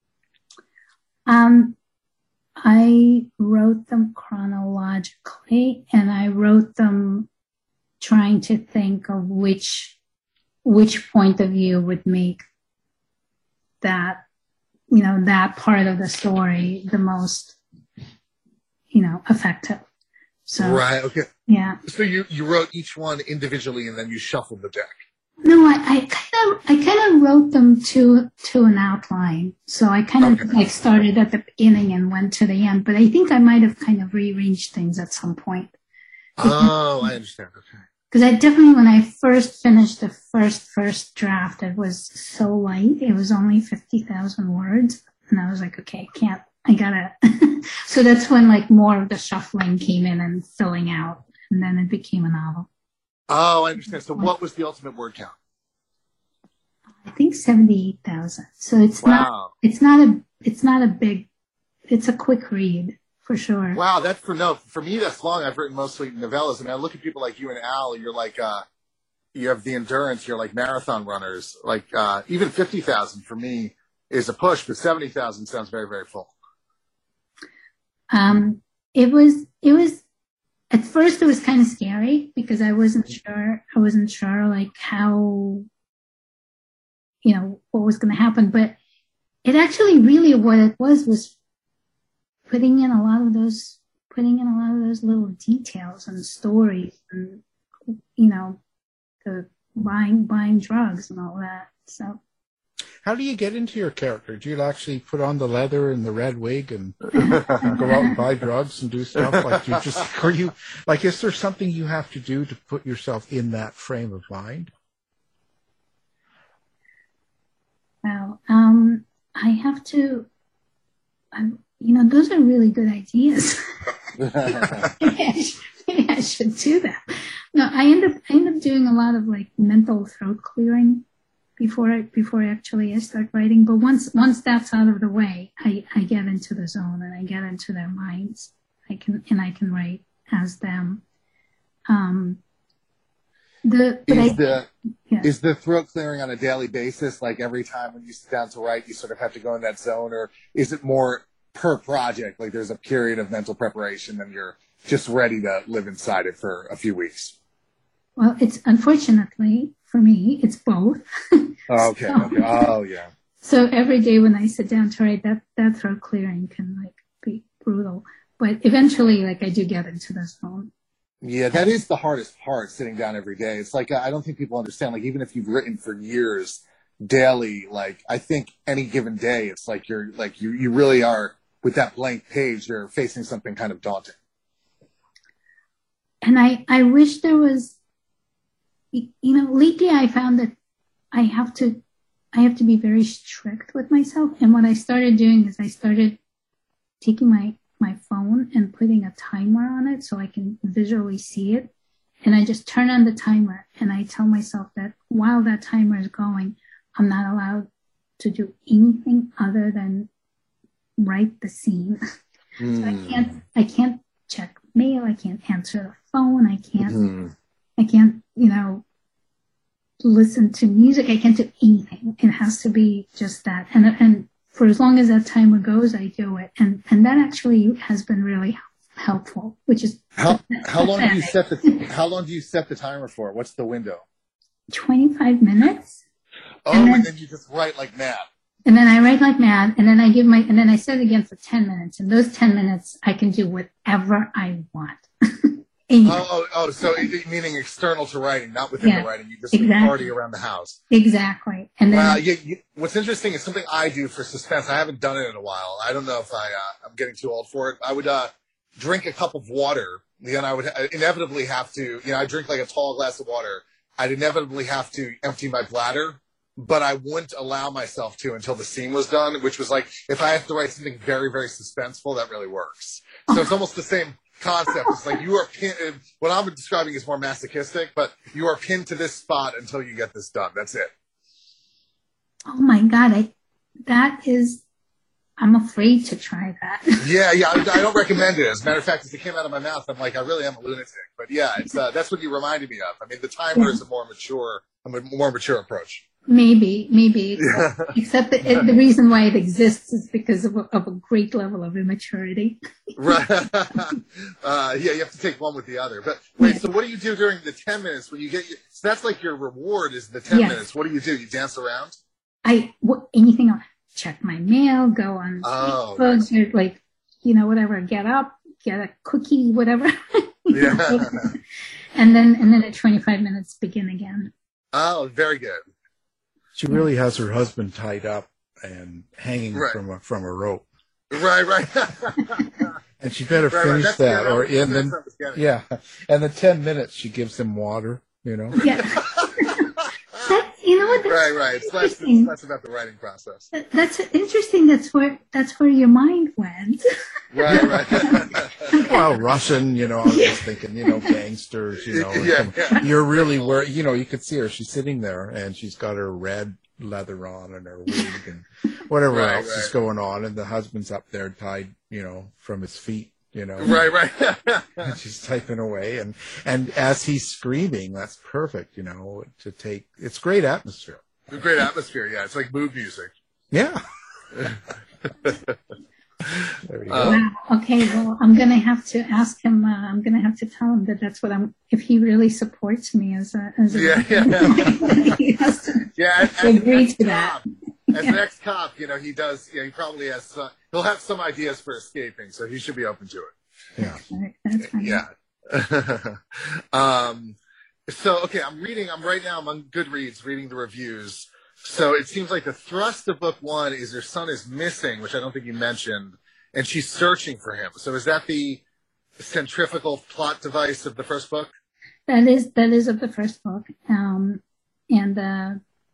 Um, I wrote them chronologically, and I wrote them trying to think of which which point of view would make that, you know, that part of the story the most, you know, effective. So, right. Okay. Yeah. So you, you wrote each one individually, and then you shuffled the deck. No, I, I kind of, I kind of wrote them to, to an outline. So I kind of Okay. like started at the beginning and went to the end, but I think I might have kind of rearranged things at some point. Oh, I understand. Okay. Because I definitely, when I first finished the first, first draft, it was so light. It was only fifty thousand words. And I was like, okay, I can't, I gotta. So that's when like more of the shuffling came in and filling out. And then it became a novel. Oh, I understand. So what was the ultimate word count? I think seventy-eight thousand. So it's Wow. not, it's not a, it's not a big, it's a quick read for sure. Wow, that's for no, for me, that's long. I've written mostly novellas. I mean, I look at people like you and Al, you're like, uh, you have the endurance, you're like marathon runners. Like, uh, even fifty thousand for me is a push, but seventy thousand sounds very, very full. Um, it was, it was, at first it was kind of scary because I wasn't sure, I wasn't sure like how, you know, what was going to happen, but it actually really, what it was, was putting in a lot of those, putting in a lot of those little details and stories and, you know, the buying, buying drugs and all that. So. How do you get into your character? Do you actually put on the leather and the red wig and, and go out and buy drugs and do stuff? Like, do you just, are you, like, is there something you have to do to put yourself in that frame of mind? Well, um, I have to, um, you know, those are really good ideas. maybe, I should, maybe I should do that. No, I end up, I end up doing a lot of like mental throat clearing before I, before actually I start writing. But once, once that's out of the way, I, I get into the zone and I get into their minds. I can, and I can write as them. Um, the, but Is I, the, yeah. is the throat clearing on a daily basis? Like every time when you sit down to write, you sort of have to go in that zone, or is it more per project? Like there's a period of mental preparation and you're just ready to live inside it for a few weeks? Well, it's unfortunately for me, it's both. Oh, okay. so, okay. Oh, yeah. So every day when I sit down to write, that, that throat clearing can like be brutal. But eventually, like I do get into the zone. Yeah, that is the hardest part, sitting down every day. It's like, I don't think people understand, like, even if you've written for years daily, like, I think any given day, it's like you're, like, you, you really are, with that blank page, you're facing something kind of daunting. And I, I wish there was, you know, lately I found that I have to, I have to be very strict with myself. And what I started doing is I started taking my, my phone and putting a timer on it so I can visually see it. And I just turn on the timer and I tell myself that while that timer is going, I'm not allowed to do anything other than write the scene. Mm. So I can't, I can't check mail. I can't answer the phone. I can't, mm. I can't, you know, listen to music. I can't do anything. It has to be just that. And, and for as long as that timer goes, I do it. And, and that actually has been really helpful, which is how, how long do you set the, how long do you set the timer for? What's the window? twenty-five minutes. Oh, and then, and then you just write like mad. And then I write like mad, and then I give my, and then I set it again for ten minutes. And those ten minutes, I can do whatever I want. oh, oh, oh, so it, meaning external to writing, not within yeah, the writing. You just exactly. party around the house. Exactly. And then, wow, you, you, what's interesting is something I do for suspense. I haven't done it in a while. I don't know if I, uh, I'm getting too old for it. I would uh, drink a cup of water. Then I would inevitably have to, you know, I drink like a tall glass of water. I'd inevitably have to empty my bladder but I wouldn't allow myself to until the scene was done, which was like, if I have to write something very, very suspenseful, that really works. So it's almost the same concept. It's like you are pinned, what I'm describing is more masochistic, but you are pinned to this spot until you get this done. That's it. Oh my God. I, that is, I'm afraid to try that. Yeah, yeah, I, I don't recommend it. As a matter of fact, as it came out of my mouth, I'm like, I really am a lunatic. But yeah, it's uh, that's what you reminded me of. I mean, the timer yeah. is a more mature, a more mature approach. Maybe, maybe. Except, except the, it, the reason why it exists is because of a, of a great level of immaturity. Right. uh, yeah, you have to take one with the other. But wait, yeah. so what do you do during the ten minutes when you get your, so that's like your reward is the ten yes. minutes. What do you do? You dance around? I, what, anything else. Check my mail, go on oh, Facebook, nice. like, you know, whatever, get up, get a cookie, whatever. Yeah. and then, and then at twenty-five minutes begin again. Oh, very good. She really has her husband tied up and hanging right. from a, from a rope. Right, right. And she better right, finish right. that, the, or in then, the, yeah. And the ten minutes she gives him water, you know? Yeah. You know what? Right, right. It's less, it's less about the writing process. That's interesting. That's where that's where your mind went. Right, right. Well, Russian, you know, I was just thinking, you know, gangsters, you know. Yeah, yeah. You're really where, you know, you could see her. She's sitting there, and she's got her red leather on and her wig and whatever right, else right. is going on, and the husband's up there tied, you know, from his feet. You know, right, right. And she's typing away, and and as he's screaming, that's perfect. You know, to take it's great atmosphere. It's great atmosphere, yeah. It's like mood music. Yeah. There you go. Wow. Okay, well, I'm gonna have to ask him. Uh, I'm gonna have to tell him that that's what I'm. If he really supports me as a as a yeah, yeah. he has to yeah, as, agree as to cop, that. As yeah. an ex-cop, you know, he does. Yeah, he probably has. Uh, he'll have some ideas for escaping, so he should be open to it. Yeah. Right, that's fine. Yeah. um. So okay, I'm reading. I'm right now. I'm on Goodreads reading the reviews. So it seems like the thrust of book one is her son is missing, which I don't think you mentioned, and she's searching for him. So is that the centrifugal plot device of the first book? That is that is of the first book, um, and uh,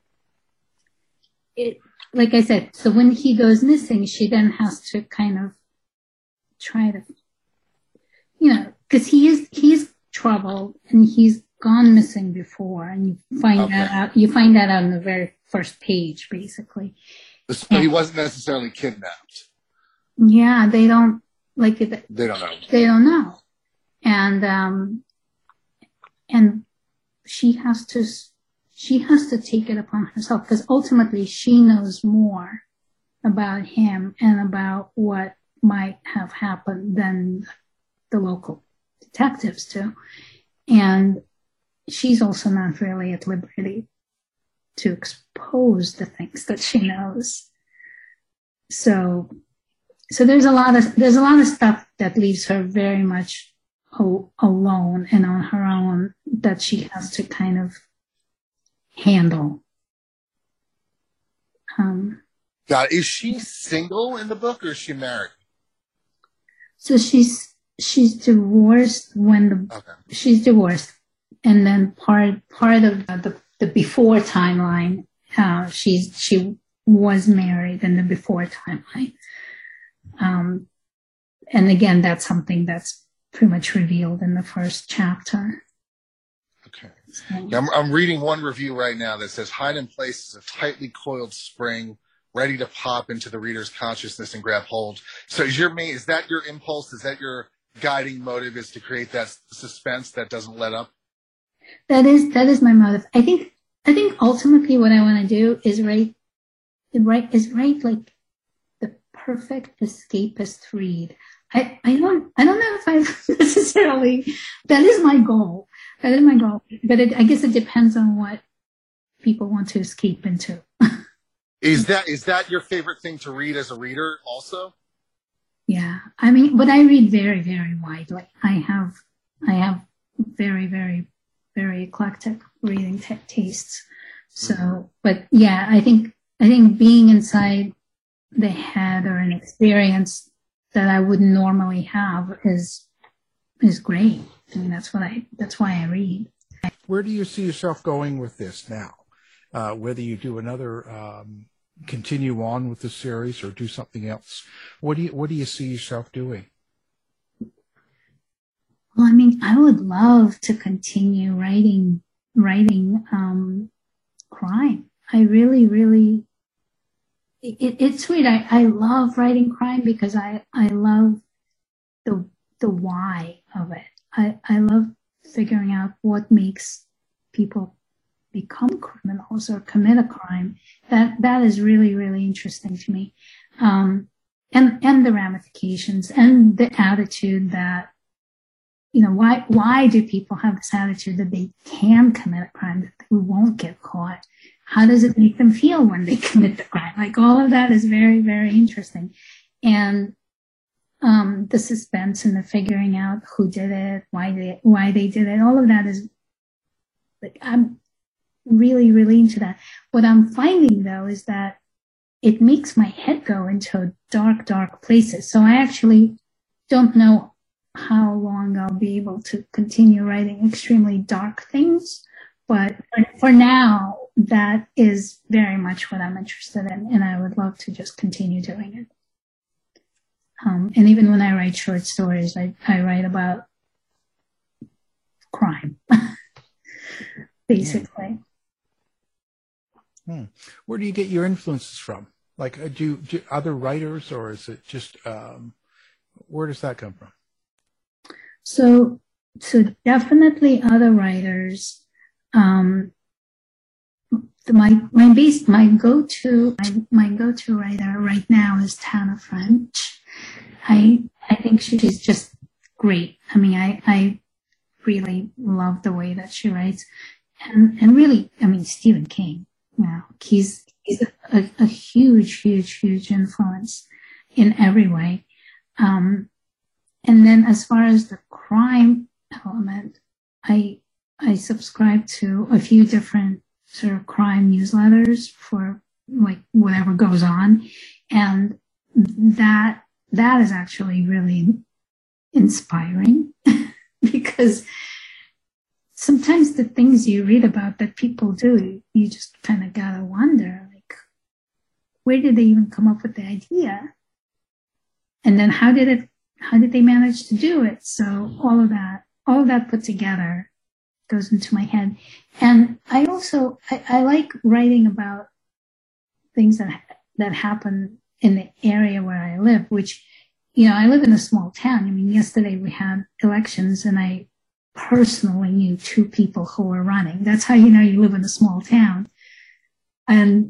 it like I said. So when he goes missing, she then has to kind of try to, you know, because he is he's troubled and he's gone missing before, and you find okay. that out. You find that out in the very first page, basically. So and, he wasn't necessarily kidnapped. Yeah, they don't like it. They don't know. They don't know, and um, and she has to she has to take it upon herself because ultimately she knows more about him and about what might have happened than the local detectives do, and she's also not really at liberty to expose the things that she knows. So, so there's a lot of, there's a lot of stuff that leaves her very much o- alone and on her own that she has to kind of handle. Um, God, is she single in the book or is she married? So she's, she's divorced when the, okay. she's divorced. And then part part of the the before timeline, uh, she's she was married in the before timeline. Um, and again, that's something that's pretty much revealed in the first chapter. Okay. So. Yeah, I'm, I'm reading one review right now that says hide in place is a tightly coiled spring ready to pop into the reader's consciousness and grab hold. So is your main, is that your impulse? Is that your guiding motive, is to create that suspense that doesn't let up? That is that is my motive. I think I think ultimately what I want to do is write, write is write like the perfect escapist read. I, I don't I don't know if I necessarily that is my goal. That is my goal. But it, I guess it depends on what people want to escape into. Is that is that your favorite thing to read as a reader also? Yeah. I mean, but I read very, very widely. I have I have very, very very eclectic reading t- tastes. So, but yeah, I think, I think being inside the head or an experience that I wouldn't normally have is, is great. I mean, that's what I, that's why I read. Where do you see yourself going with this now? uh, whether you do another, um, continue on with the series or do something else. What do you, what do you see yourself doing? Well, I mean, I would love to continue writing, writing, um, crime. I really, really, it, it's sweet. I, I love writing crime because I, I love the, the why of it. I, I love figuring out what makes people become criminals or commit a crime. That, that is really, really interesting to me. Um, and, and the ramifications and the attitude that, you know, why, why do people have this attitude that they can commit a crime, that they won't get caught? How does it make them feel when they commit the crime? Like, all of that is very, very interesting. And, um, the suspense and the figuring out who did it, why they, why they did it, all of that is, like, I'm really, really into that. What I'm finding, though, is that it makes my head go into dark, dark places. So I actually don't know how long I'll be able to continue writing extremely dark things. But for now, that is very much what I'm interested in, and I would love to just continue doing it. Um, and even when I write short stories, I, I write about crime, basically. Hmm. Where do you get your influences from? Like, uh, do, do other writers, or is it just, um, where does that come from? So, so definitely other writers. Um, my, my base, my go-to, my, my go-to writer right now is Tana French. I, I think she's just great. I mean, I, I really love the way that she writes. And, and really, I mean, Stephen King, you know, he's, he's a, a, a huge, huge, huge influence in every way. Um, and then as far as the crime element, I, I subscribe to a few different sort of crime newsletters for like whatever goes on. And that, that is actually really inspiring because sometimes the things you read about that people do, you just kind of gotta wonder, like, where did they even come up with the idea? And then how did it, how did they manage to do it? So all of that, all of that put together goes into my head. And I also, I, I like writing about things that, that happen in the area where I live, which, you know, I live in a small town. I mean, yesterday we had elections and I personally knew two people who were running. That's how you know you live in a small town. And,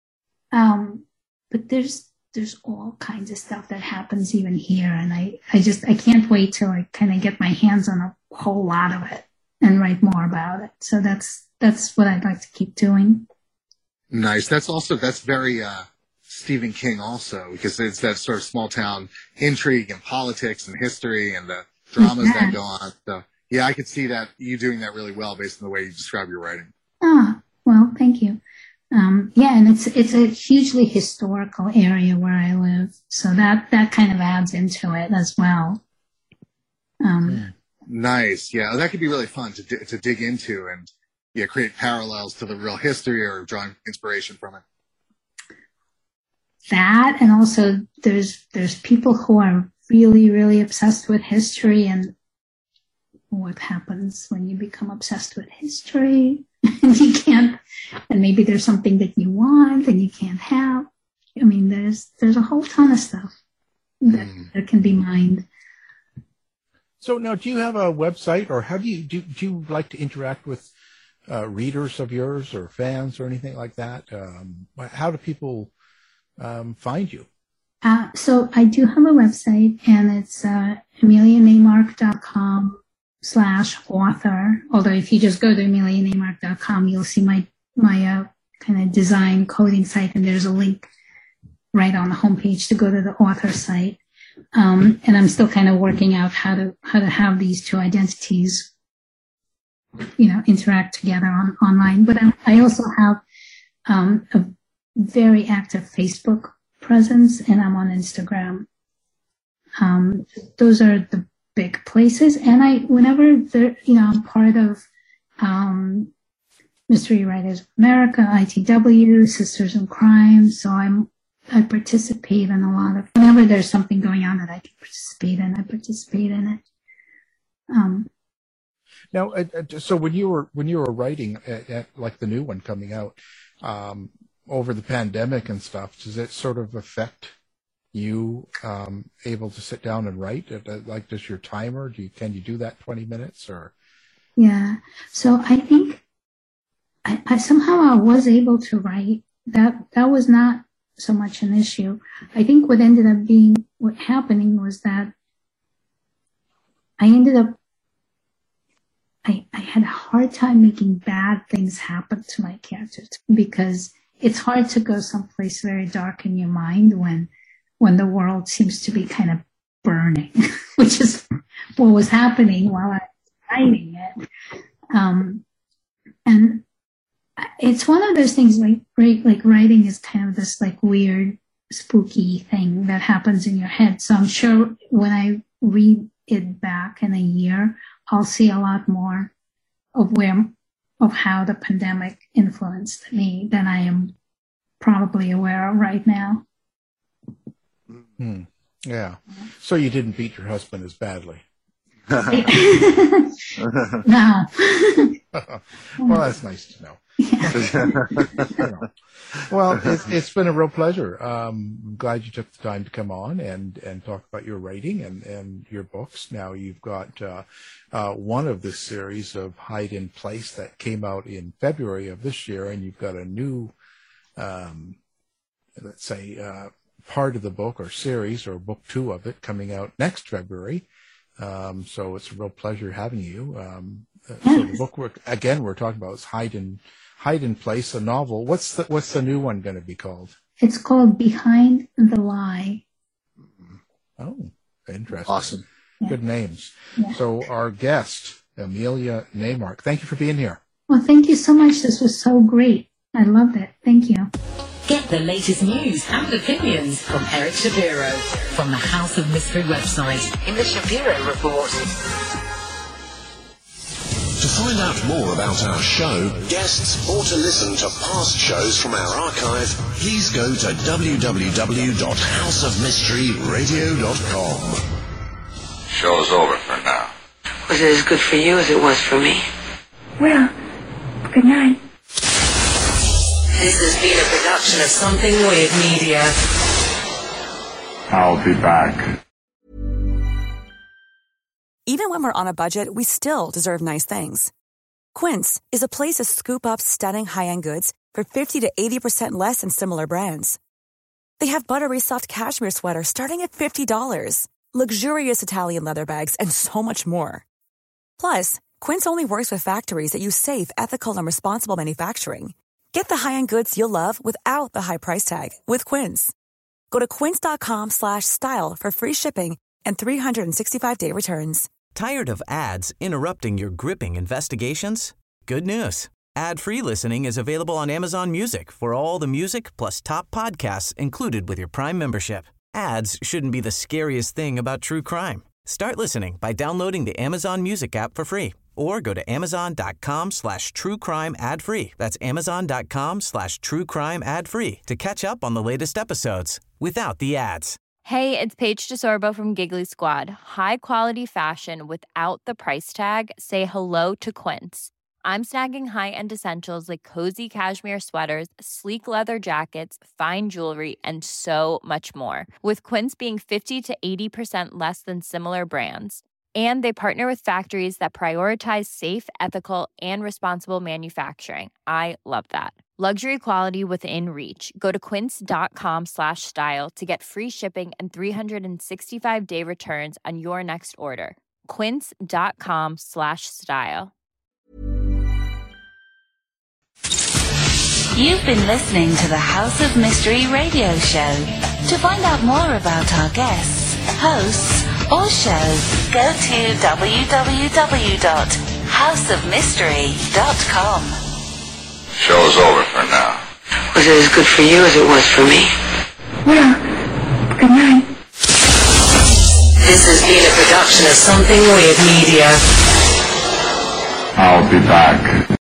um, but there's, there's all kinds of stuff that happens even here. And I, I just, I can't wait till I kind of get my hands on a whole lot of it and write more about it. So that's, that's what I'd like to keep doing. Nice. That's also, that's very, uh, Stephen King also, because it's that sort of small town intrigue and politics and history and the dramas yeah. that go on. So yeah, I could see that you doing that really well based on the way you describe your writing. Ah, well, thank you. Um, yeah, and it's, it's a hugely historical area where I live. So that, that kind of adds into it as well. Um, yeah. Nice. Yeah, that could be really fun to to dig into and yeah, create parallels to the real history or drawing inspiration from it. That, and also there's there's people who are really, really obsessed with history and what happens when you become obsessed with history and you can't, and maybe there's something that you want and you can't have. I mean, there's there's a whole ton of stuff that, mm. that can be mined. So now, do you have a website, or how do you do? Do you like to interact with uh, readers of yours or fans or anything like that? Um, how do people um, find you? Uh, so I do have a website, and it's uh, amelia neymark dot com slash author. Although if you just go to amelia neymark dot com, you'll see my my uh, kind of design coding site, and there's a link right on the homepage to go to the author site. Um, and I'm still kind of working out how to, how to have these two identities, you know, interact together on online. But I, I also have, um, a very active Facebook presence, and I'm on Instagram. Um, those are the big places. And I, whenever there, you know, I'm part of, um, Mystery Writers of America, I T W, Sisters in Crime. So I'm I participate in a lot of, whenever there's something going on that I can participate in, I participate in it. Um, now, uh, so when you were when you were writing, at, at, like the new one coming out um, over the pandemic and stuff, does it sort of affect you um, able to sit down and write? Like, does your timer? Do you can you do that twenty minutes or? Yeah. So I think I, I somehow I was able to write. That that was not so much an issue. I think what ended up being what happening was that I ended up I I had a hard time making bad things happen to my characters, because it's hard to go someplace very dark in your mind when when the world seems to be kind of burning, which is what was happening while I was writing it. Um, and it's one of those things like, right, like writing is kind of this like weird, spooky thing that happens in your head. So I'm sure when I read it back in a year, I'll see a lot more of where, of how the pandemic influenced me than I am probably aware of right now. Hmm. Yeah. So you didn't beat your husband as badly. No. Well, that's nice to know. Yeah. Well, it's, it's been a real pleasure. Um, I'm glad you took the time to come on and, and talk about your writing and, and your books. Now you've got uh, uh, one of this series of Hide in Place that came out in February of this year, and you've got a new, um, let's say, uh, part of the book or series or book two of it coming out next February. Um, so it's a real pleasure having you. Um, uh, so the book we're, again we're talking about is Hide in Hide in Place, a novel. What's the what's the new one going to be called? It's called Behind the Lie. Oh, interesting. Awesome. Good names. Yeah. So our guest, Amelia Neymark, thank you for being here. Well, thank you so much. This was so great. I loved it. Thank you. Get the latest news and opinions from Eric Shapiro from the House of Mystery website in the Shapiro Report. To find out more about our show, guests, or to listen to past shows from our archive, please go to w w w dot house of mystery radio dot com. Show's over for now. Was it as good for you as it was for me? Well, good night. This has been a production of Something Weird Media. I'll be back. Even when we're on a budget, we still deserve nice things. Quince is a place to scoop up stunning high-end goods for fifty to eighty percent less than similar brands. They have buttery soft cashmere sweaters starting at fifty dollars, luxurious Italian leather bags, and so much more. Plus, Quince only works with factories that use safe, ethical, and responsible manufacturing. Get the high-end goods you'll love without the high price tag with Quince. Go to quince.com slash style for free shipping and three sixty-five day returns. Tired of ads interrupting your gripping investigations? Good news. Ad-free listening is available on Amazon Music for all the music plus top podcasts included with your Prime membership. Ads shouldn't be the scariest thing about true crime. Start listening by downloading the Amazon Music app for free or go to amazon.com slash true crime ad free. That's amazon.com slash true crime ad free to catch up on the latest episodes without the ads. Hey, it's Paige DeSorbo from Giggly Squad. High quality fashion without the price tag. Say hello to Quince. I'm snagging high-end essentials like cozy cashmere sweaters, sleek leather jackets, fine jewelry, and so much more. With Quince being fifty to eighty percent less than similar brands. And they partner with factories that prioritize safe, ethical, and responsible manufacturing. I love that. Luxury quality within reach. Go to quince.com slash style to get free shipping and three sixty-five day returns on your next order. Quince.com slash style. You've been listening to the House of Mystery radio show. To find out more about our guests, hosts, or shows, go to w w w dot house of mystery dot com. Show's over for now. Was it as good for you as it was for me? Well, good night. This has been a production of Something Weird Media. I'll be back.